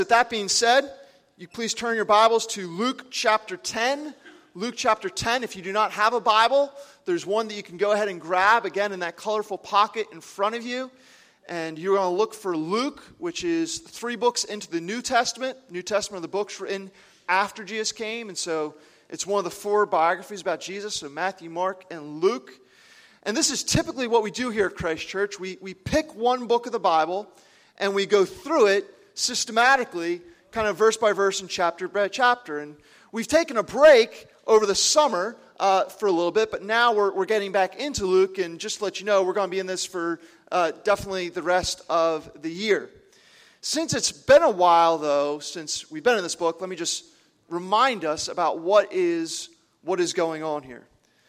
With that being said, you please turn your Bibles to Luke chapter 10. Luke chapter 10. If you do not have a Bible, there's one that you can go ahead and grab, again, in that colorful pocket in front of you. And you're going to look for Luke, which is 3 books into the New Testament. New Testament are the books written after Jesus came. And so it's one of the 4 biographies about Jesus. So Matthew, Mark, and Luke. And this is typically what we do here at Christ Church. We pick one book of the Bible and we go through it systematically, kind of verse by verse and chapter by chapter. And we've taken a break over the summer for a little bit, but now we're getting back into Luke. And just to let you know, we're going to be in this for definitely the rest of the year. Since it's been a while, though, since we've been in this book, let me just remind us about what is going on here.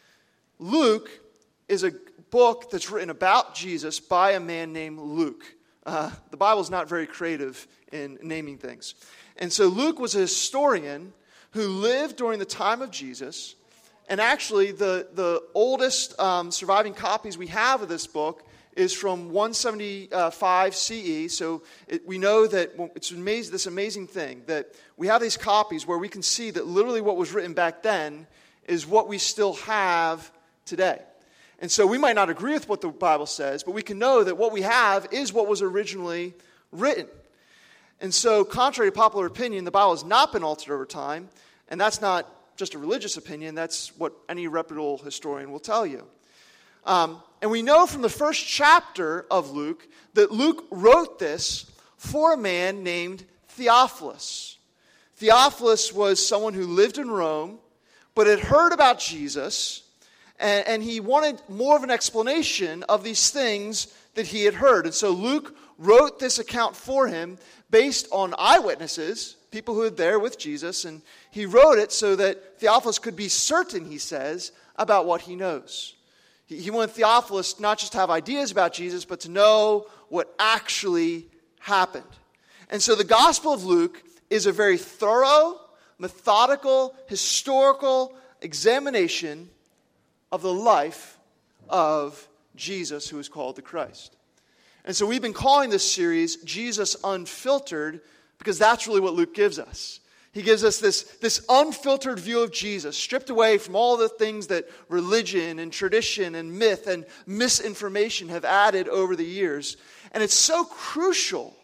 Luke is a book that's written about Jesus by a man named Luke. The Bible's not very creative in naming things. And so Luke was a historian who lived during the time of Jesus. And actually, the oldest surviving copies we have of this book is from 175 CE. So we know that it's this amazing thing that we have these copies where we can see that literally what was written back then is what we still have today. And so we might not agree with what the Bible says, but we can know that what we have is what was originally written. And so, contrary to popular opinion, the Bible has not been altered over time, and that's not just a religious opinion, that's what any reputable historian will tell you. And we know from the first chapter of Luke that Luke wrote this for a man named Theophilus. Theophilus was someone who lived in Rome, but had heard about Jesus, and he wanted more of an explanation of these things that he had heard. And so Luke wrote this account for him based on eyewitnesses, people who were there with Jesus, and he wrote it so that Theophilus could be certain, he says, about what he knows. He wanted Theophilus not just to have ideas about Jesus, but to know what actually happened. And so the Gospel of Luke is a very thorough, methodical, historical examination of the life of Jesus, who is called the Christ. And so we've been calling this series Jesus Unfiltered, because that's really what Luke gives us. He gives us this unfiltered view of Jesus, stripped away from all the things that religion and tradition and myth and misinformation have added over the years. And it's so crucial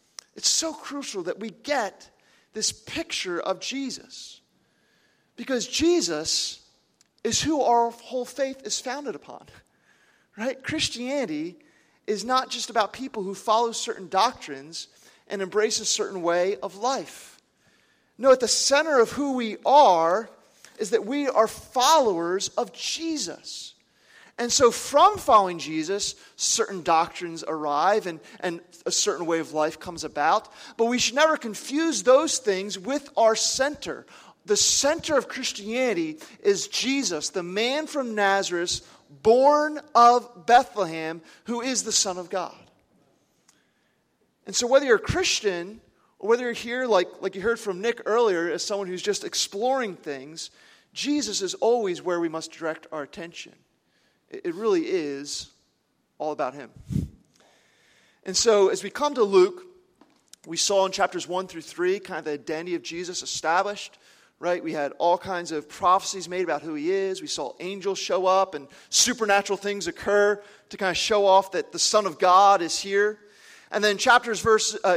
that we get this picture of Jesus. Because Jesus is who our whole faith is founded upon. Right? Christianity is not just about people who follow certain doctrines and embrace a certain way of life. No, at the center of who we are is that we are followers of Jesus. And so from following Jesus, certain doctrines arrive and a certain way of life comes about. But we should never confuse those things with our center. The center of Christianity is Jesus, the man from Nazareth, born of Bethlehem, who is the Son of God. And so whether you're a Christian or whether you're here, like you heard from Nick earlier, as someone who's just exploring things, Jesus is always where we must direct our attention. It really is all about him. And so as we come to Luke, we saw in chapters 1 through 3 kind of the identity of Jesus established. Right? We had all kinds of prophecies made about who he is. We saw angels show up and supernatural things occur to kind of show off that the Son of God is here. And then chapters 4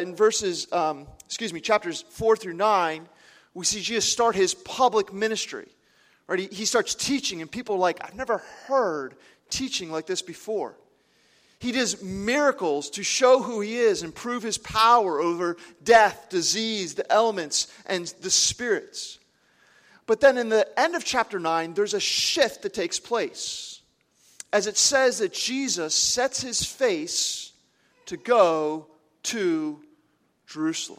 through 9, we see Jesus start his public ministry. Right? He starts teaching, and people are like, I've never heard teaching like this before. He does miracles to show who he is and prove his power over death, disease, the elements, and the spirits. But then in the end of chapter 9, there's a shift that takes place. As it says that Jesus sets his face to go to Jerusalem.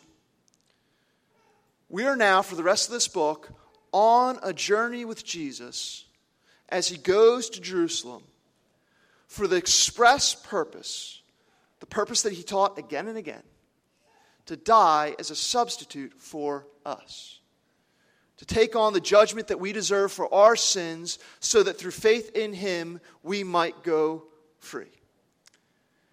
We are now, for the rest of this book, on a journey with Jesus as he goes to Jerusalem for the express purpose, the purpose that he taught again and again, to die as a substitute for us. To take on the judgment that we deserve for our sins so that through faith in him we might go free.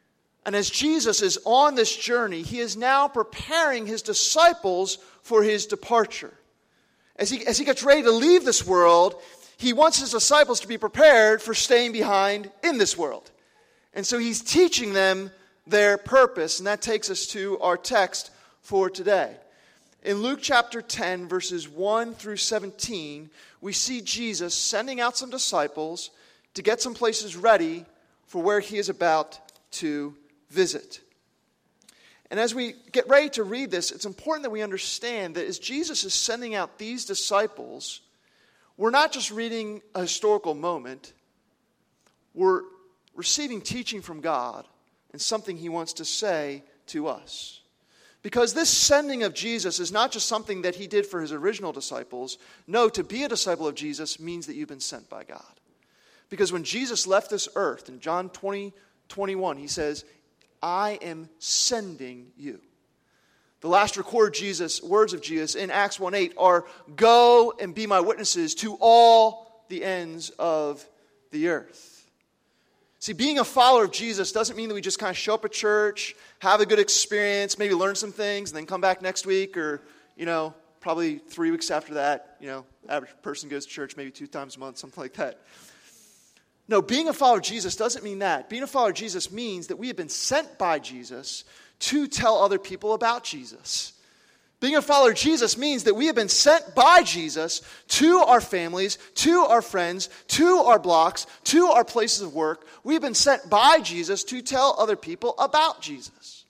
And as Jesus is on this journey, he is now preparing his disciples for his departure. As he gets ready to leave this world, he wants his disciples to be prepared for staying behind in this world. And so he's teaching them their purpose, and that takes us to our text for today. In Luke chapter 10, verses 1 through 17, we see Jesus sending out some disciples to get some places ready for where he is about to visit. And as we get ready to read this, it's important that we understand that as Jesus is sending out these disciples, we're not just reading a historical moment. We're receiving teaching from God and something he wants to say to us. Because this sending of Jesus is not just something that he did for his original disciples. No, to be a disciple of Jesus means that you've been sent by God. Because when Jesus left this earth, in John 20:21, he says, I am sending you. The last recorded words of Jesus in Acts 1:8 are, go and be my witnesses to all the ends of the earth. See, being a follower of Jesus doesn't mean that we just kind of show up at church, have a good experience, maybe learn some things, and then come back next week or, probably 3 weeks after that. Average person goes to church maybe 2 times a month, something like that. No, being a follower of Jesus doesn't mean that. Being a follower of Jesus means that we have been sent by Jesus to tell other people about Jesus. Being a follower of Jesus means that we have been sent by Jesus to our families, to our friends, to our blocks, to our places of work. We've been sent by Jesus to tell other people about Jesus.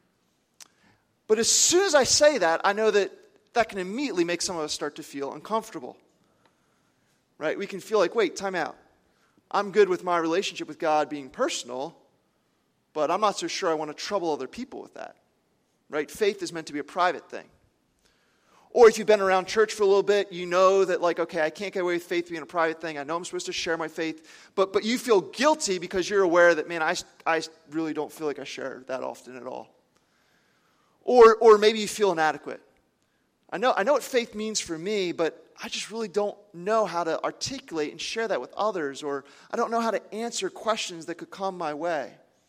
But as soon as I say that, I know that can immediately make some of us start to feel uncomfortable. Right? We can feel like, wait, time out. I'm good with my relationship with God being personal, but I'm not so sure I want to trouble other people with that. Right? Faith is meant to be a private thing. Or if you've been around church for a little bit, you know that I can't get away with faith being a private thing. I know I'm supposed to share my faith, but you feel guilty because you're aware that, man, I really don't feel like I share that often at all. Or maybe you feel inadequate. I know what faith means for me, but I just really don't know how to articulate and share that with others, or I don't know how to answer questions that could come my way.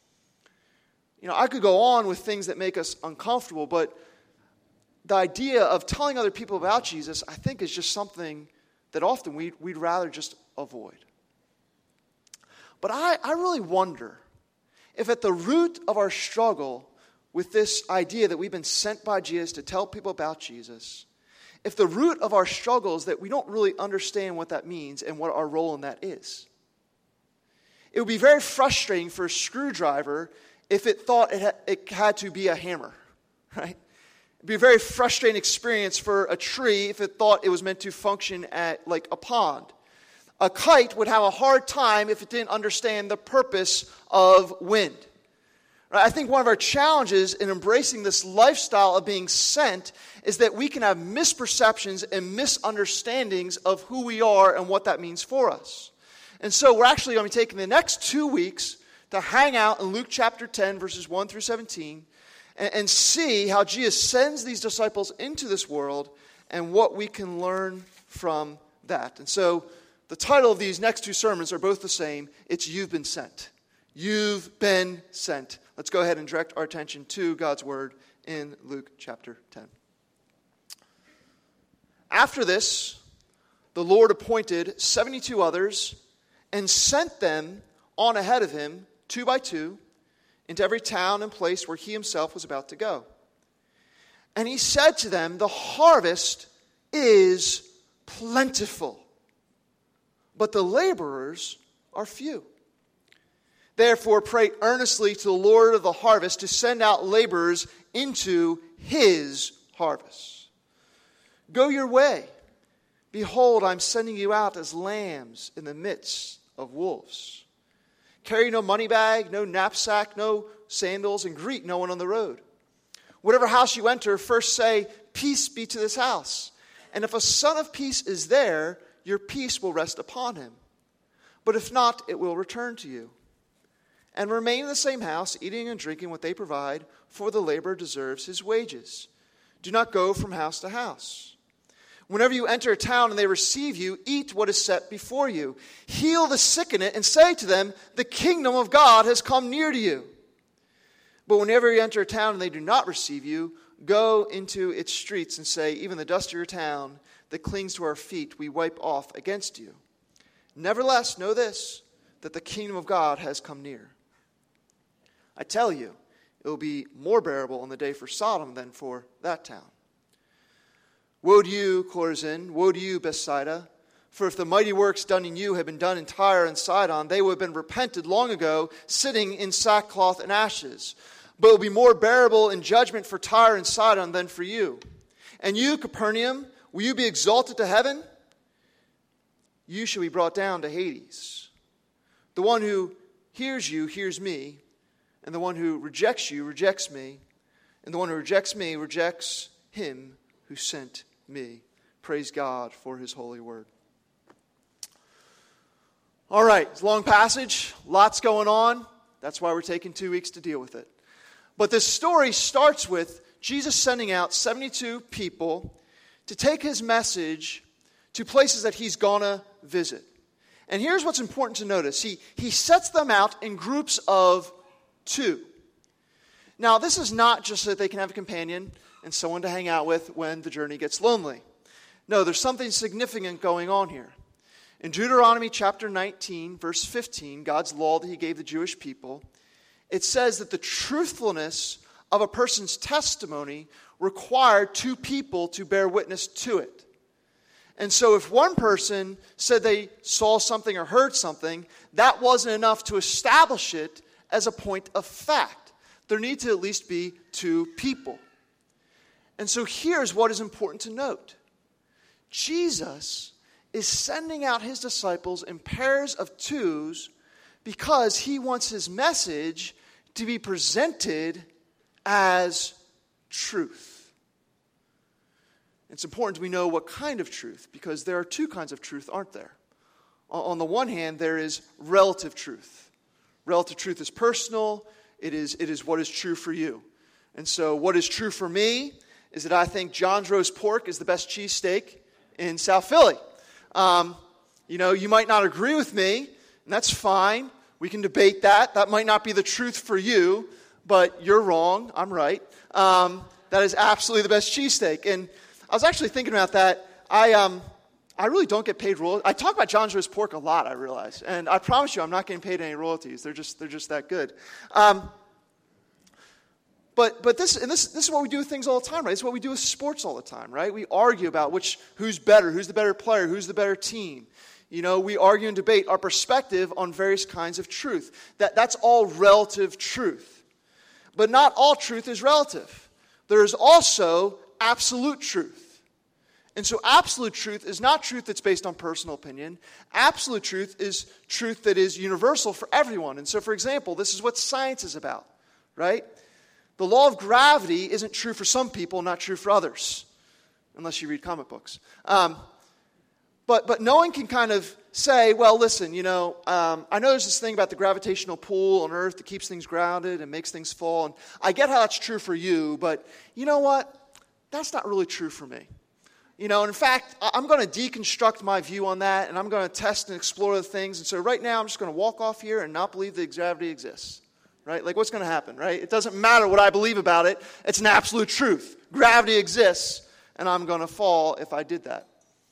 I could go on with things that make us uncomfortable, but the idea of telling other people about Jesus, I think, is just something that often we'd rather just avoid. But I really wonder if at the root of our struggle with this idea that we've been sent by Jesus to tell people about Jesus, if the root of our struggle is that we don't really understand what that means and what our role in that is. It would be very frustrating for a screwdriver if it thought it had to be a hammer, right? It'd be a very frustrating experience for a tree if it thought it was meant to function at like a pond. A kite would have a hard time if it didn't understand the purpose of wind. I think one of our challenges in embracing this lifestyle of being sent is that we can have misperceptions and misunderstandings of who we are and what that means for us. And so we're actually going to be taking the next 2 weeks to hang out in Luke chapter 10, verses 1 through 17, and see how Jesus sends these disciples into this world and what we can learn from that. And so the title of these next 2 sermons are both the same. It's You've Been Sent. You've been sent. Let's go ahead and direct our attention to God's word in Luke chapter 10. After this, the Lord appointed 72 others and sent them on ahead of him, 2 by 2, into every town and place where he himself was about to go. And he said to them, the harvest is plentiful, but the laborers are few. Therefore, pray earnestly to the Lord of the harvest to send out laborers into his harvest. Go your way. Behold, I'm sending you out as lambs in the midst of wolves. Carry no money bag, no knapsack, no sandals, and greet no one on the road. Whatever house you enter, first say, peace be to this house. And if a son of peace is there, your peace will rest upon him. But if not, it will return to you. And remain in the same house, eating and drinking what they provide, for the laborer deserves his wages. Do not go from house to house. Whenever you enter a town and they receive you, eat what is set before you. Heal the sick in it and say to them, the kingdom of God has come near to you. But whenever you enter a town and they do not receive you, go into its streets and say, even the dust of your town that clings to our feet we wipe off against you. Nevertheless, know this, that the kingdom of God has come near. I tell you, it will be more bearable in the day for Sodom than for that town. Woe to you, Chorazin! Woe to you, Bethsaida! For if the mighty works done in you had been done in Tyre and Sidon, they would have been repented long ago, sitting in sackcloth and ashes. But it will be more bearable in judgment for Tyre and Sidon than for you. And you, Capernaum, will you be exalted to heaven? You shall be brought down to Hades. The one who hears you hears me, and the one who rejects you rejects me, and the one who rejects me rejects him who sent me. Praise God for his holy word. All right, it's a long passage, lots going on. That's why we're taking 2 weeks to deal with it. But this story starts with Jesus sending out 72 people to take his message to places that he's going to visit. And here's what's important to notice. He sets them out in groups of 2. Now, this is not just so that they can have a companion and someone to hang out with when the journey gets lonely. No, there's something significant going on here. In Deuteronomy chapter 19, verse 15, God's law that he gave the Jewish people, it says that the truthfulness of a person's testimony required 2 people to bear witness to it. And so if one person said they saw something or heard something, that wasn't enough to establish it as a point of fact. There need to at least be 2 people. And so here's what is important to note. Jesus is sending out his disciples in pairs of 2s because he wants his message to be presented as truth. It's important we know what kind of truth, because there are 2 kinds of truth, aren't there? On the one hand, there is relative truth. Relative truth is personal. It is what is true for you. And so what is true for me is that I think John's Roast Pork is the best cheesesteak in South Philly. You might not agree with me, and that's fine. We can debate that. That might not be the truth for you, but you're wrong. I'm right. That is absolutely the best cheesesteak. And I was actually thinking about that. I really don't get paid royalties. I talk about John's Roast Pork a lot, I realize. And I promise you, I'm not getting paid any royalties. They're just that good. But this is what we do with things all the time, right? It's what we do with sports all the time, right? We argue about who's better, who's the better player, who's the better team. We argue and debate our perspective on various kinds of truth. That's all relative truth. But not all truth is relative. There is also absolute truth. And so absolute truth is not truth that's based on personal opinion. Absolute truth is truth that is universal for everyone. And so, for example, this is what science is about, right? The law of gravity isn't true for some people, not true for others, unless you read comic books. But no one can kind of say, well, listen, I know there's this thing about the gravitational pull on Earth that keeps things grounded and makes things fall. And I get how that's true for you, but you know what? That's not really true for me. And in fact, I'm going to deconstruct my view on that, and I'm going to test and explore the things. And so right now, I'm just going to walk off here and not believe that gravity exists. Right? Like, what's going to happen, right? It doesn't matter what I believe about it. It's an absolute truth. Gravity exists, and I'm going to fall if I did that.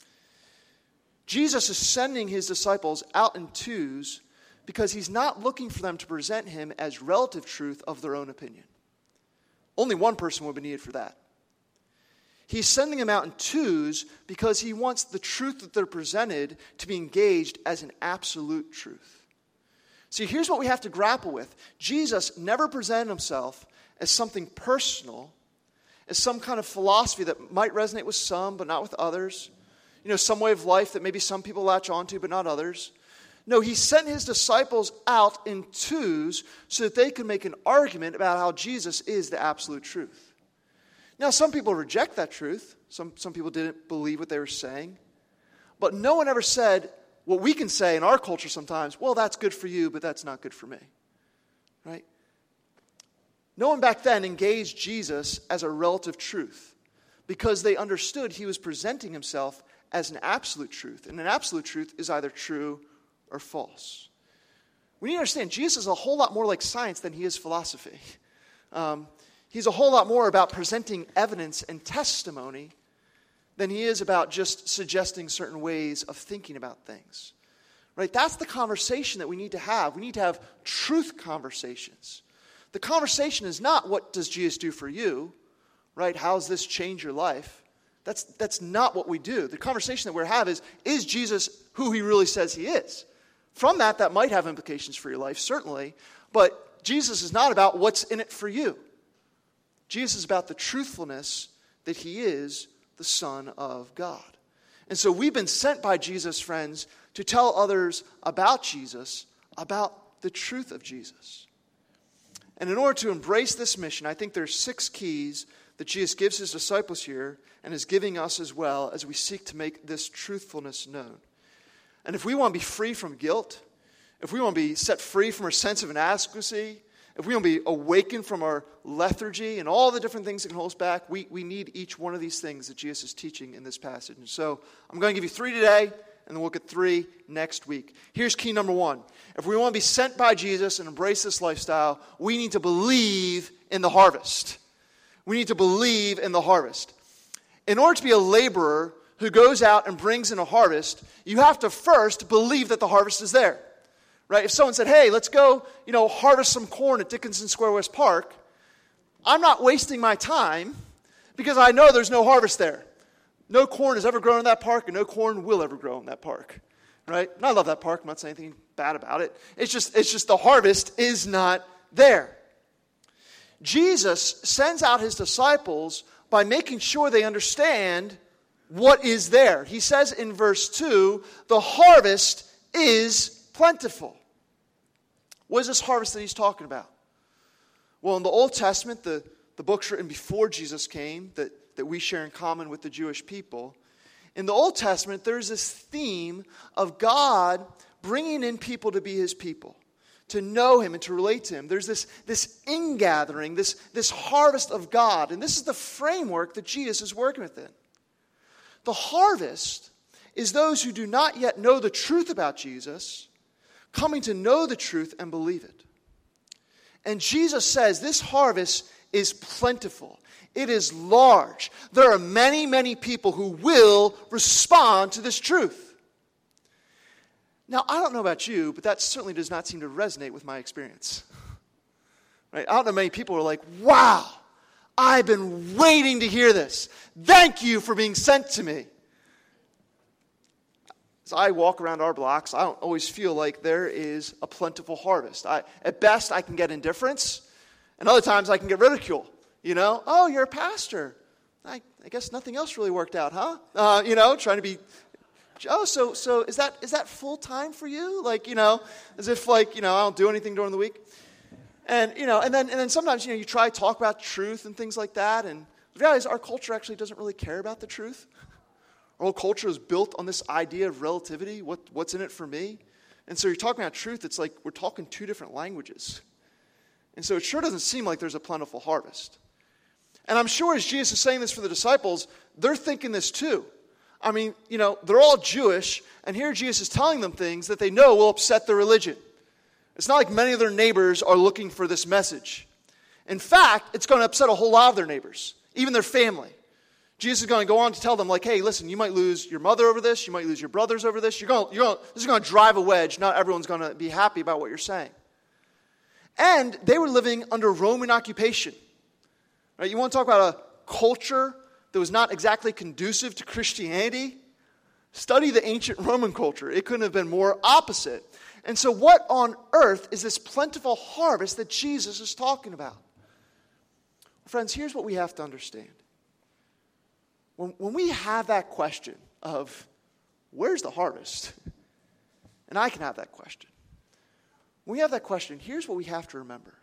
Jesus is sending his disciples out in 2s because he's not looking for them to present him as relative truth of their own opinion. Only one person would be needed for that. He's sending them out in 2s because he wants the truth that they're presented to be engaged as an absolute truth. See, here's what we have to grapple with. Jesus never presented himself as something personal, as some kind of philosophy that might resonate with some but not with others. Some way of life that maybe some people latch onto but not others. No, he sent his disciples out in 2s so that they could make an argument about how Jesus is the absolute truth. Now, some people reject that truth. Some people didn't believe what they were saying. But no one ever said what we can say in our culture sometimes, well, that's good for you, but that's not good for me. Right? No one back then engaged Jesus as a relative truth because they understood he was presenting himself as an absolute truth. And an absolute truth is either true or false. We need to understand Jesus is a whole lot more like science than he is philosophy. He's a whole lot more about presenting evidence and testimony than he is about just suggesting certain ways of thinking about things. Right? That's the conversation that we need to have. We need to have truth conversations. The conversation is not, what does Jesus do for you? Right? How does this change your life? That's not what we do. The conversation that we have is Jesus who he really says he is? From that might have implications for your life, certainly. But Jesus is not about what's in it for you. Jesus is about the truthfulness that he is the Son of God. And so we've been sent by Jesus, friends, to tell others about Jesus, about the truth of Jesus. And in order to embrace this mission, I think there's 6 keys that Jesus gives his disciples here and is giving us as well as we seek to make this truthfulness known. And if we want to be free from guilt, if we want to be set free from our sense of inadequacy, if we want to be awakened from our lethargy and all the different things that can hold us back, we need each one of these things that Jesus is teaching in this passage. And so I'm going to give you 3 today, and then we'll get 3 next week. Here's key number 1. If we want to be sent by Jesus and embrace this lifestyle, we need to believe in the harvest. We need to believe in the harvest. In order to be a laborer who goes out and brings in a harvest, you have to first believe that the harvest is there. Right? If someone said, hey, let's go, harvest some corn at Dickinson Square West Park, I'm not wasting my time because I know there's no harvest there. No corn has ever grown in that park, and no corn will ever grow in that park. Right? And I love that park. I'm not saying anything bad about it. It's just the harvest is not there. Jesus sends out his disciples by making sure they understand what is there. He says in verse 2, the harvest is plentiful. What is this harvest that he's talking about? Well, in the Old Testament, the books written before Jesus came that we share in common with the Jewish people, in the Old Testament, there's this theme of God bringing in people to be his people, to know him and to relate to him. There's this ingathering, this harvest of God, and this is the framework that Jesus is working within. The harvest is those who do not yet know the truth about Jesus, coming to know the truth and believe it. And Jesus says this harvest is plentiful. It is large. There are many, many people who will respond to this truth. Now, I don't know about you, but that certainly does not seem to resonate with my experience. Right? I don't know many people who are like, wow, I've been waiting to hear this. Thank you for being sent to me. As I walk around our blocks, I don't always feel like there is a plentiful harvest. At best, I can get indifference, and other times I can get ridicule. Oh, you're a pastor. I guess nothing else really worked out, huh? Trying to be, so is that full time for you? As if I don't do anything during the week. And and then sometimes you try to talk about truth and things like that, and the reality is our culture actually doesn't really care about the truth. Our whole culture is built on this idea of relativity, what's in it for me. And so you're talking about truth, it's like we're talking 2 different languages. And so it sure doesn't seem like there's a plentiful harvest. And I'm sure as Jesus is saying this for the disciples, they're thinking this too. I mean, they're all Jewish, and here Jesus is telling them things that they know will upset their religion. It's not like many of their neighbors are looking for this message. In fact, it's going to upset a whole lot of their neighbors, even their family. Jesus is going to go on to tell them, hey, listen, you might lose your mother over this, you might lose your brothers over this. This is going to drive a wedge. Not everyone's going to be happy about what you're saying. And they were living under Roman occupation. Right? You want to talk about a culture that was not exactly conducive to Christianity? Study the ancient Roman culture. It couldn't have been more opposite. And so what on earth is this plentiful harvest that Jesus is talking about? Friends, here's what we have to understand. When we have that question of, where's the harvest? And I can have that question. When we have that question, here's what we have to remember.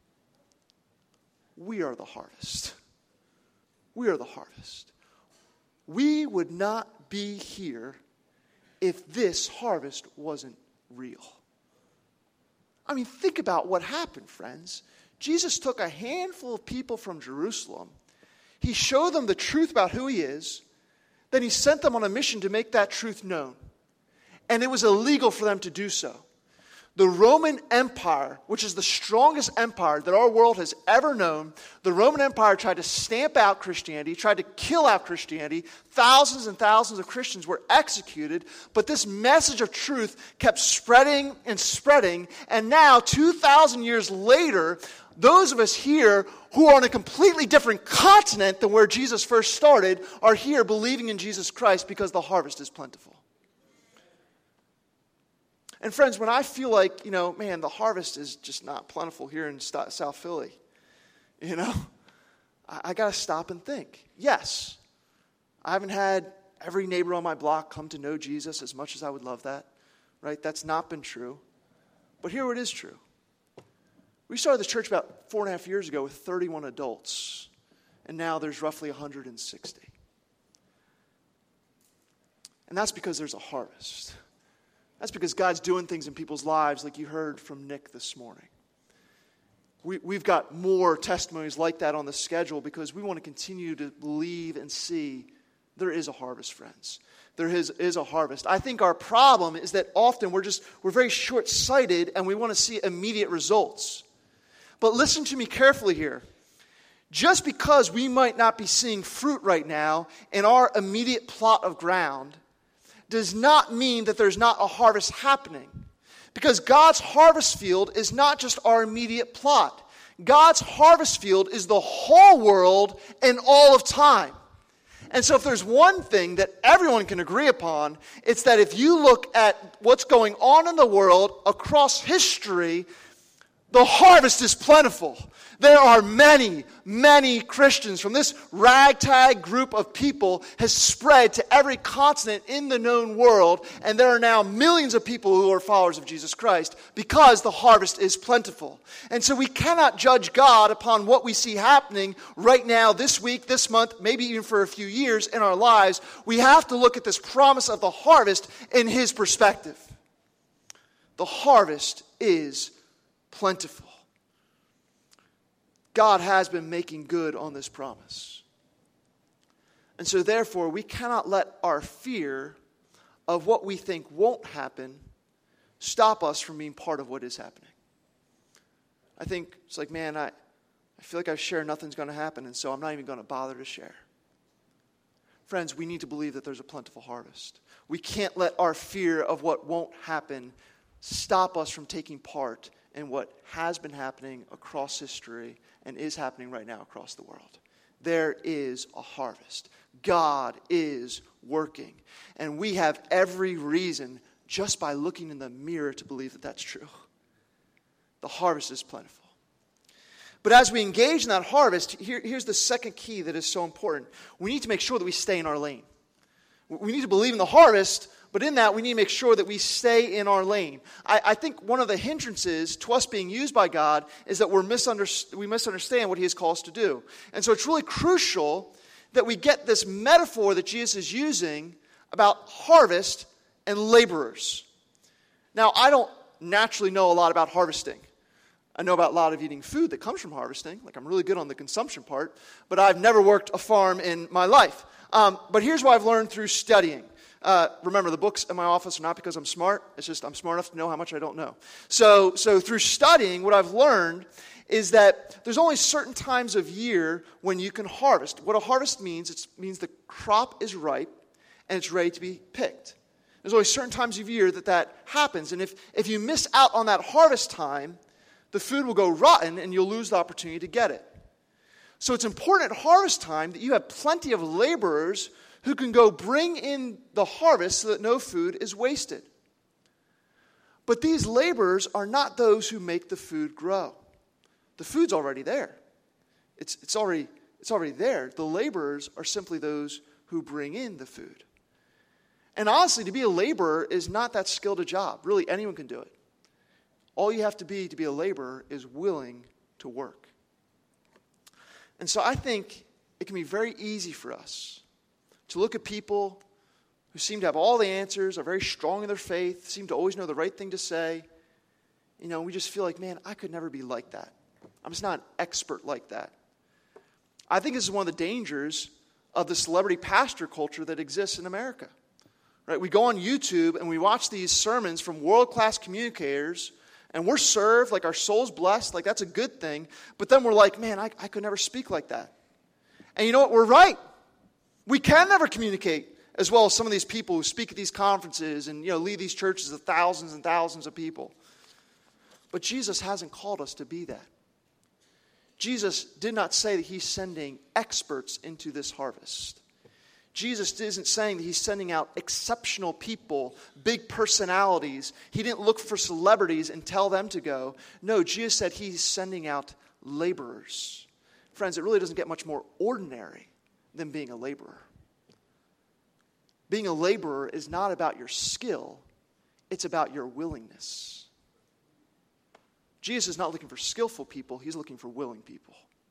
We are the harvest. We are the harvest. We would not be here if this harvest wasn't real. I mean, think about what happened, friends. Jesus took a handful of people from Jerusalem. He showed them the truth about who he is. Then he sent them on a mission to make that truth known. And it was illegal for them to do so. The Roman Empire, which is the strongest empire that our world has ever known, the Roman Empire tried to stamp out Christianity, tried to kill out Christianity. Thousands and thousands of Christians were executed, but this message of truth kept spreading and spreading. And now, 2,000 years later, those of us here who are on a completely different continent than where Jesus first started are here believing in Jesus Christ because the harvest is plentiful. And friends, when I feel like, man, the harvest is just not plentiful here in South Philly, I got to stop and think. Yes, I haven't had every neighbor on my block come to know Jesus as much as I would love that, right? That's not been true. But here it is true. We started this church about 4.5 years ago with 31 adults, and now there's roughly 160. And that's because there's a harvest. That's because God's doing things in people's lives like you heard from Nick this morning. We've got more testimonies like that on the schedule because we want to continue to believe and see there is a harvest, friends. There is a harvest. I think our problem is that often we're very short-sighted and we want to see immediate results. But listen to me carefully here. Just because we might not be seeing fruit right now in our immediate plot of ground does not mean that there's not a harvest happening. Because God's harvest field is not just our immediate plot. God's harvest field is the whole world and all of time. And so if there's one thing that everyone can agree upon, it's that if you look at what's going on in the world across history, the harvest is plentiful. There are many, many Christians from this ragtag group of people has spread to every continent in the known world, and there are now millions of people who are followers of Jesus Christ because the harvest is plentiful. And so we cannot judge God upon what we see happening right now, this week, this month, maybe even for a few years in our lives. We have to look at this promise of the harvest in His perspective. The harvest is plentiful. God has been making good on this promise. And so therefore, we cannot let our fear of what we think won't happen stop us from being part of what is happening. I think it's like, man, I feel like I've shared nothing's going to happen, and so I'm not even going to bother to share. Friends, we need to believe that there's a plentiful harvest. We can't let our fear of what won't happen stop us from taking part in what has been happening across history and is happening right now across the world. There is a harvest. God is working. And we have every reason, just by looking in the mirror, to believe that that's true. The harvest is plentiful. But as we engage in that harvest, here's the second key that is so important. We need to make sure that we stay in our lane. We need to believe in the harvest, but in that, we need to make sure that we stay in our lane. I think one of the hindrances to us being used by God is that we misunderstand what He has called us to do. And so it's really crucial that we get this metaphor that Jesus is using about harvest and laborers. Now, I don't naturally know a lot about harvesting. I know about a lot of eating food that comes from harvesting. Like, I'm really good on the consumption part, but I've never worked a farm in my life. But here's what I've learned through studying. Remember, the books in my office are not because I'm smart. It's just I'm smart enough to know how much I don't know. So through studying, what I've learned is that there's only certain times of year when you can harvest. What a harvest means, it means the crop is ripe and it's ready to be picked. There's only certain times of year that happens. And if you miss out on that harvest time, the food will go rotten and you'll lose the opportunity to get it. So it's important at harvest time that you have plenty of laborers who can go bring in the harvest so that no food is wasted. But these laborers are not those who make the food grow. The food's already there. It's already there. The laborers are simply those who bring in the food. And honestly, to be a laborer is not that skilled a job. Really, anyone can do it. All you have to be a laborer is willing to work. And so I think it can be very easy for us to look at people who seem to have all the answers, are very strong in their faith, seem to always know the right thing to say. We just feel like, man, I could never be like that. I'm just not an expert like that. I think this is one of the dangers of the celebrity pastor culture that exists in America. Right? We go on YouTube and we watch these sermons from world-class communicators, and we're served, like our soul's blessed, like that's a good thing. But then we're like, man, I could never speak like that. And you know what? We're right. We can never communicate as well as some of these people who speak at these conferences and lead these churches of thousands and thousands of people. But Jesus hasn't called us to be that. Jesus did not say that he's sending experts into this harvest. Jesus isn't saying that he's sending out exceptional people, big personalities. He didn't look for celebrities and tell them to go. No, Jesus said he's sending out laborers. Friends, it really doesn't get much more ordinary than being a laborer. Being a laborer is not about your skill, it's about your willingness. Jesus is not looking for skillful people, he's looking for willing people.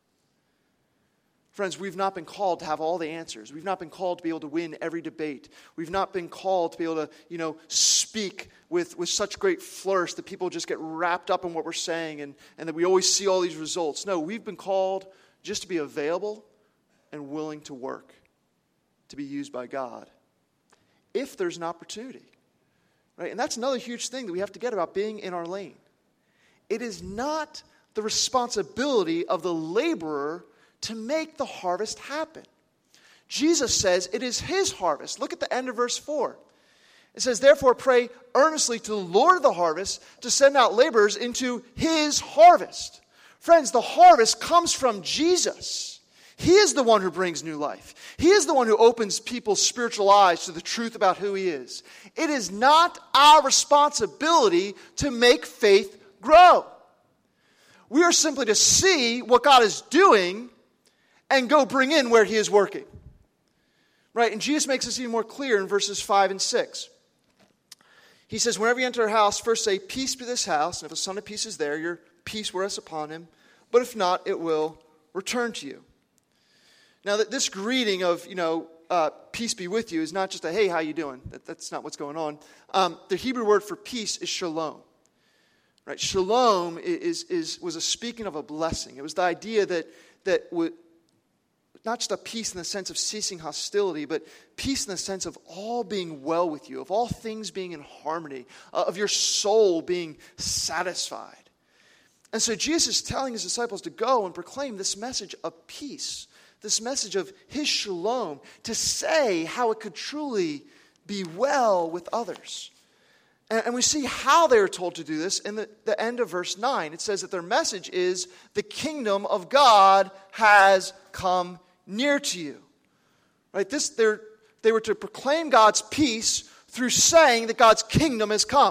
Friends, we've not been called to have all the answers. We've not been called to be able to win every debate. We've not been called to be able to, speak with such great flourish that people just get wrapped up in what we're saying and that we always see all these results. No, we've been called just to be available and willing to work, to be used by God, if there's an opportunity. Right? And that's another huge thing that we have to get about being in our lane. It is not the responsibility of the laborer to make the harvest happen. Jesus says it is his harvest. Look at the end of verse 4. It says, therefore pray earnestly to the Lord of the harvest to send out laborers into his harvest. Friends, the harvest comes from Jesus. He is the one who brings new life. He is the one who opens people's spiritual eyes to the truth about who he is. It is not our responsibility to make faith grow. We are simply to see what God is doing and go bring in where he is working. Right? And Jesus makes this even more clear in verses 5 and 6. He says, whenever you enter a house, first say, peace be this house. And if a son of peace is there, your peace will rest upon him. But if not, it will return to you. Now, this greeting of, peace be with you is not just a, hey, how you doing? That's not what's going on. The Hebrew word for peace is shalom. Right? Shalom was a speaking of a blessing. It was the idea that would, not just a peace in the sense of ceasing hostility, but peace in the sense of all being well with you, of all things being in harmony, of your soul being satisfied. And so Jesus is telling his disciples to go and proclaim this message of peace, this message of his shalom, to say how it could truly be well with others. And we see how they are told to do this in the end of verse 9. It says that their message is, the kingdom of God has come near to you. Right? They were to proclaim God's peace through saying that God's kingdom has come.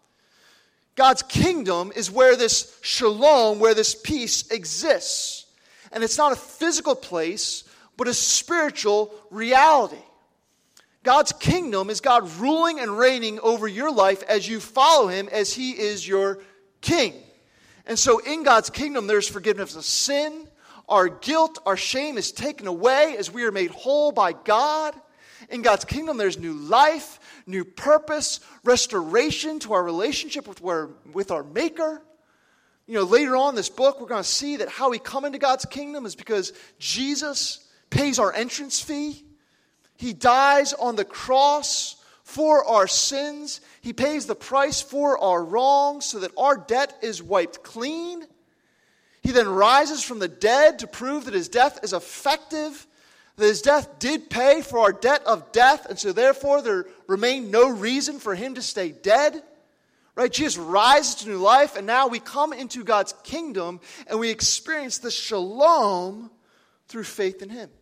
God's kingdom is where this shalom, where this peace exists. And it's not a physical place, but a spiritual reality. God's kingdom is God ruling and reigning over your life as you follow him, as he is your king. And so in God's kingdom, there's forgiveness of sin. Our guilt, our shame is taken away as we are made whole by God. In God's kingdom, there's new life, new purpose, restoration to our relationship with our Maker. Later on in this book, we're going to see that how we come into God's kingdom is because Jesus pays our entrance fee. He dies on the cross for our sins. He pays the price for our wrongs so that our debt is wiped clean. He then rises from the dead to prove that his death is effective, that his death did pay for our debt of death, and so therefore there remained no reason for him to stay dead. Right? Jesus rises to new life, and now we come into God's kingdom and we experience the shalom through faith in him.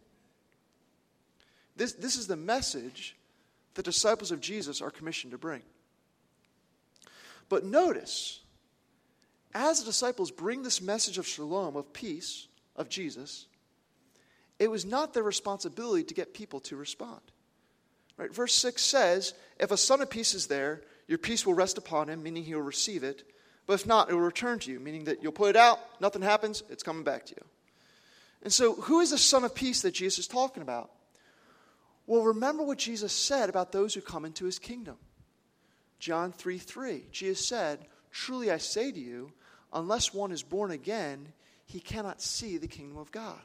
This is the message the disciples of Jesus are commissioned to bring. But notice, as the disciples bring this message of shalom, of peace, of Jesus, it was not their responsibility to get people to respond. Right? Verse 6 says, if a son of peace is there, your peace will rest upon him, meaning he will receive it. But if not, it will return to you, meaning that you'll put it out, nothing happens, it's coming back to you. And so who is the son of peace that Jesus is talking about? Well, remember what Jesus said about those who come into his kingdom. John 3:3. Jesus said, truly I say to you, unless one is born again, he cannot see the kingdom of God.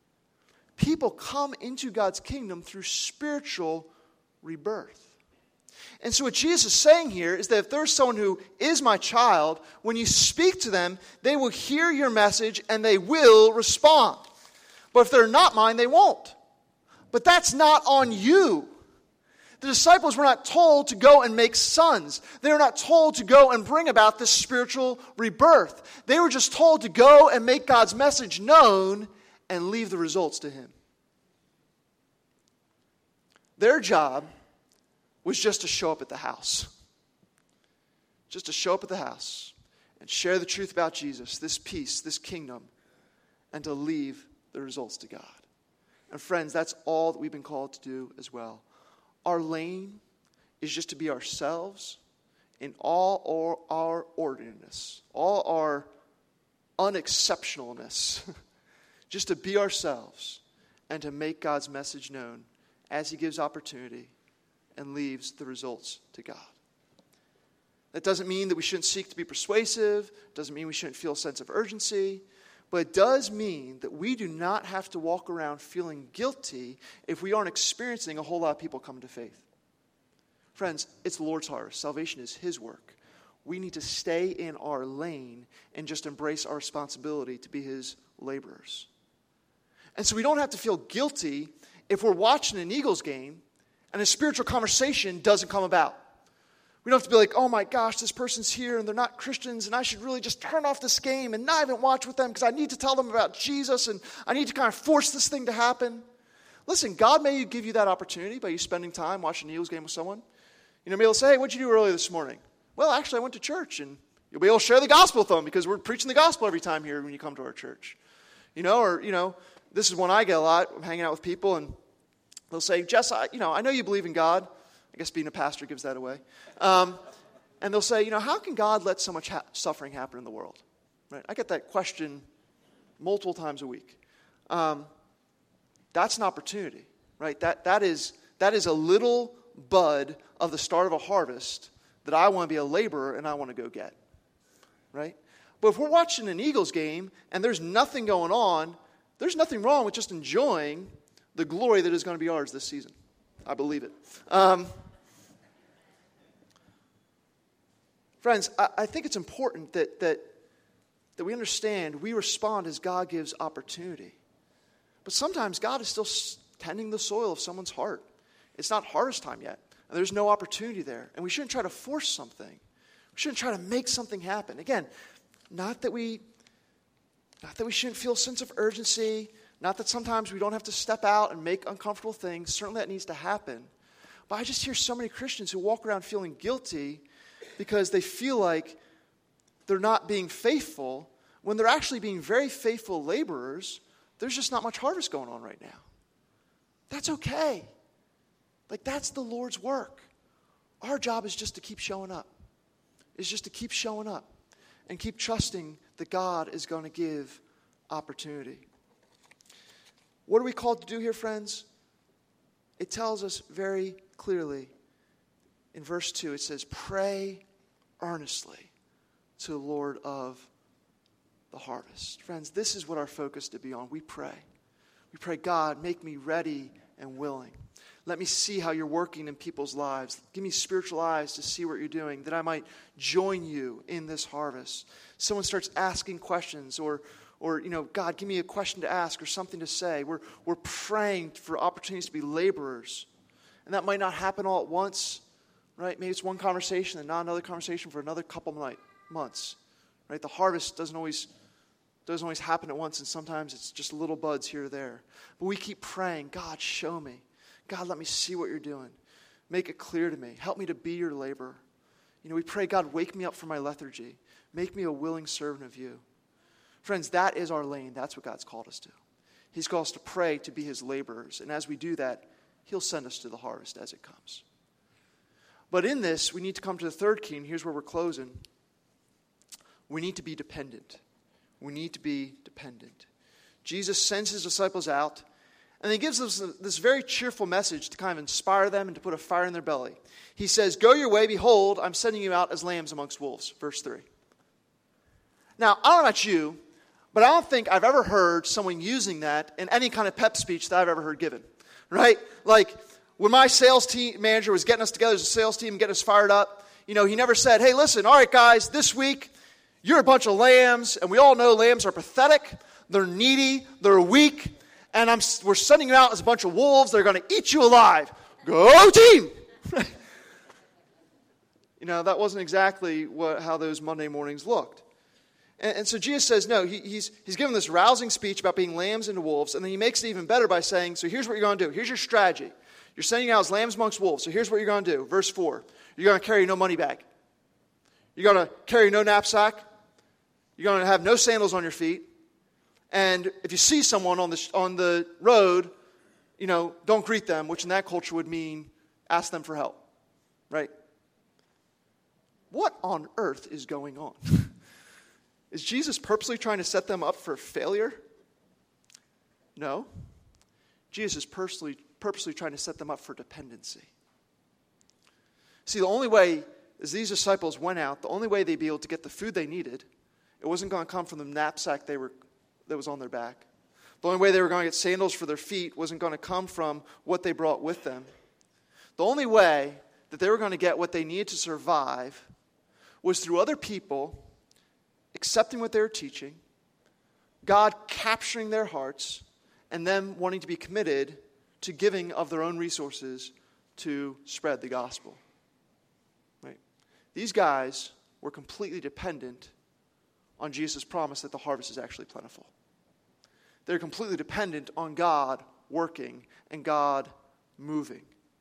People come into God's kingdom through spiritual rebirth. And so what Jesus is saying here is that if there's someone who is my child, when you speak to them, they will hear your message and they will respond. But if they're not mine, they won't. But that's not on you. The disciples were not told to go and make sons. They were not told to go and bring about this spiritual rebirth. They were just told to go and make God's message known and leave the results to Him. Their job was just to show up at the house. Just to show up at the house and share the truth about Jesus, this peace, this kingdom, and to leave the results to God. And friends, that's all that we've been called to do as well. Our lane is just to be ourselves in all our ordinariness, all our unexceptionalness. Just to be ourselves and to make God's message known as He gives opportunity and leaves the results to God. That doesn't mean that we shouldn't seek to be persuasive. It doesn't mean we shouldn't feel a sense of urgency. But it does mean that we do not have to walk around feeling guilty if we aren't experiencing a whole lot of people coming to faith. Friends, it's the Lord's harvest. Salvation is His work. We need to stay in our lane and just embrace our responsibility to be His laborers. And so we don't have to feel guilty if we're watching an Eagles game and a spiritual conversation doesn't come about. We don't have to be like, oh my gosh, this person's here and they're not Christians and I should really just turn off this game and not even watch with them because I need to tell them about Jesus and I need to kind of force this thing to happen. Listen, God may give you that opportunity by you spending time watching an Eagles game with someone. You know, maybe they'll say, hey, what'd you do earlier this morning? Well, actually, I went to church, and you'll be able to share the gospel with them because we're preaching the gospel every time here when you come to our church. This is one I get a lot. I'm hanging out with people, and they'll say, Jess, I know you believe in God. I guess being a pastor gives that away. And they'll say, how can God let so much suffering happen in the world? Right? I get that question multiple times a week. That's an opportunity, right? That is a little bud of the start of a harvest that I want to be a laborer and I want to go get, right? But if we're watching an Eagles game and there's nothing going on, there's nothing wrong with just enjoying the glory that is going to be ours this season. I believe it. Friends, I think it's important that we understand we respond as God gives opportunity. But sometimes God is still tending the soil of someone's heart. It's not harvest time yet. And there's no opportunity there. And we shouldn't try to force something. We shouldn't try to make something happen. Again, not that we shouldn't feel a sense of urgency. Not that sometimes we don't have to step out and make uncomfortable things. Certainly that needs to happen. But I just hear so many Christians who walk around feeling guilty because they feel like they're not being faithful when they're actually being very faithful laborers. There's just not much harvest going on right now. That's okay. Like, that's the Lord's work. Our job is just to keep showing up. Is just to keep showing up and keep trusting that God is going to give opportunity. What are we called to do here, friends? It tells us very clearly in verse 2, it says, pray earnestly to the Lord of the harvest. Friends, this is what our focus to be on. We pray. We pray, God, make me ready and willing. Let me see how you're working in people's lives. Give me spiritual eyes to see what you're doing, that I might join you in this harvest. Someone starts asking questions or God, give me a question to ask or something to say. We're praying for opportunities to be laborers. And that might not happen all at once, right? Maybe it's one conversation and not another conversation for another couple months, right? The harvest doesn't always happen at once, and sometimes it's just little buds here or there. But we keep praying, God, show me. God, let me see what you're doing. Make it clear to me. Help me to be your laborer. We pray, God, wake me up from my lethargy. Make me a willing servant of you. Friends, that is our lane. That's what God's called us to. He's called us to pray, to be his laborers. And as we do that, he'll send us to the harvest as it comes. But in this, we need to come to the third key, and here's where we're closing. We need to be dependent. We need to be dependent. Jesus sends his disciples out, and he gives us this very cheerful message to kind of inspire them and to put a fire in their belly. He says, go your way, behold, I'm sending you out as lambs amongst wolves. Verse 3. Now, I don't know about you, but I don't think I've ever heard someone using that in any kind of pep speech that I've ever heard given. Right? Like, when my sales team manager was getting us together as a sales team and getting us fired up, he never said, hey, listen, all right, guys, this week, you're a bunch of lambs, and we all know lambs are pathetic, they're needy, they're weak, and we're sending you out as a bunch of wolves. They're going to eat you alive. Go team! That wasn't exactly how those Monday mornings looked. And so Jesus says, no, he's given this rousing speech about being lambs into wolves, and then he makes it even better by saying, so here's what you're going to do. Here's your strategy. You're sending out as lambs amongst wolves, so here's what you're going to do. Verse 4, you're going to carry no money bag. You're going to carry no knapsack. You're going to have no sandals on your feet. And if you see someone on the road, don't greet them, which in that culture would mean ask them for help, right? What on earth is going on? Is Jesus purposely trying to set them up for failure? No. Jesus is purposely trying to set them up for dependency. See, the only way, as these disciples went out, the only way they'd be able to get the food they needed, it wasn't going to come from the knapsack that was on their back. The only way they were going to get sandals for their feet wasn't going to come from what they brought with them. The only way that they were going to get what they needed to survive was through other people accepting what they were teaching, God capturing their hearts, and them wanting to be committed to giving of their own resources to spread the gospel. Right? These guys were completely dependent on Jesus' promise that the harvest is actually plentiful. They're completely dependent on God working and God moving.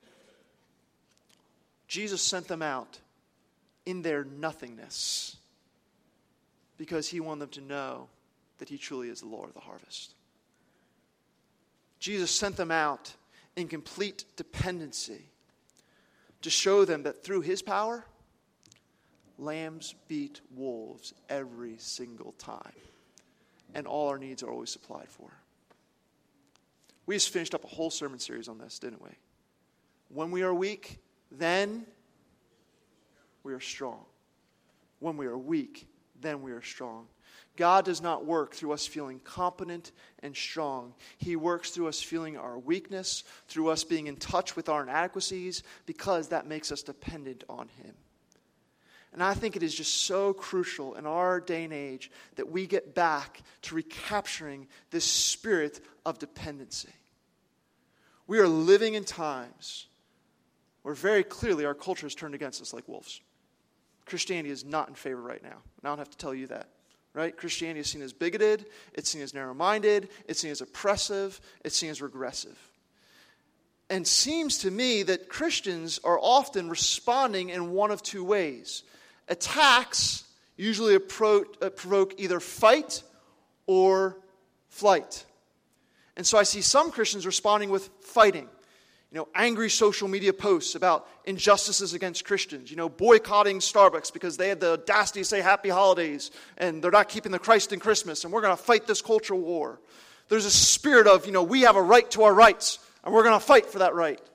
Jesus sent them out in their nothingness because he wanted them to know that he truly is the Lord of the harvest. Jesus sent them out in complete dependency to show them that through his power, lambs beat wolves every single time. And all our needs are always supplied for. We just finished up a whole sermon series on this, didn't we? When we are weak, then we are strong. When we are weak, then we are strong. God does not work through us feeling competent and strong. He works through us feeling our weakness, through us being in touch with our inadequacies, because that makes us dependent on him. And I think it is just so crucial in our day and age that we get back to recapturing this spirit of dependency. We are living in times where very clearly our culture is turned against us like wolves. Christianity is not in favor right now. And I don't have to tell you that. Right? Christianity is seen as bigoted, it's seen as narrow-minded, it's seen as oppressive, it's seen as regressive. And seems to me that Christians are often responding in one of two ways. Attacks usually provoke either fight or flight. And so I see some Christians responding with fighting. Angry social media posts about injustices against Christians. Boycotting Starbucks because they had the audacity to say happy holidays and they're not keeping the Christ in Christmas and we're going to fight this cultural war. There's a spirit of, we have a right to our rights and we're going to fight for that right.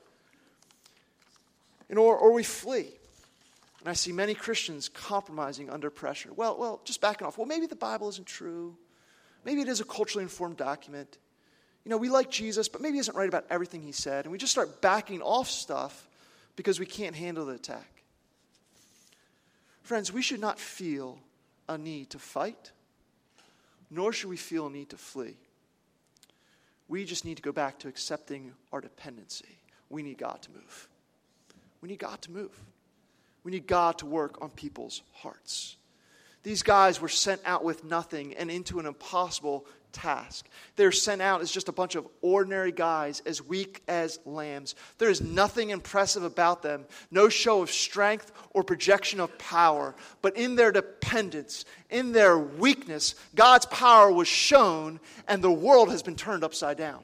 Or we flee. And I see many Christians compromising under pressure. Well, just backing off. Well, maybe the Bible isn't true. Maybe it is a culturally informed document. We like Jesus, but maybe he isn't right about everything he said. And we just start backing off stuff because we can't handle the attack. Friends, we should not feel a need to fight, nor should we feel a need to flee. We just need to go back to accepting our dependency. We need God to move. We need God to move. We need God to work on people's hearts. These guys were sent out with nothing and into an impossible task. They're sent out as just a bunch of ordinary guys, as weak as lambs. There is nothing impressive about them, no show of strength or projection of power. But in their dependence, in their weakness, God's power was shown and the world has been turned upside down.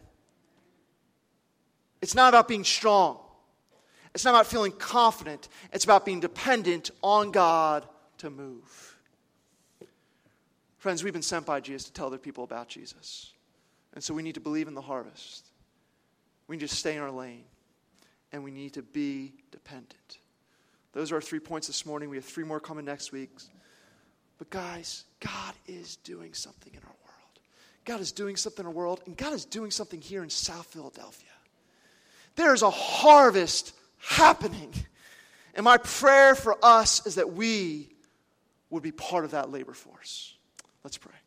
It's not about being strong. It's not about feeling confident. It's about being dependent on God to move. Friends, we've been sent by Jesus to tell other people about Jesus. And so we need to believe in the harvest. We need to stay in our lane. And we need to be dependent. Those are our 3 points this morning. We have 3 more coming next week. But guys, God is doing something in our world. God is doing something in our world. And God is doing something here in South Philadelphia. There's a harvest happening. And my prayer for us is that we would be part of that labor force. Let's pray.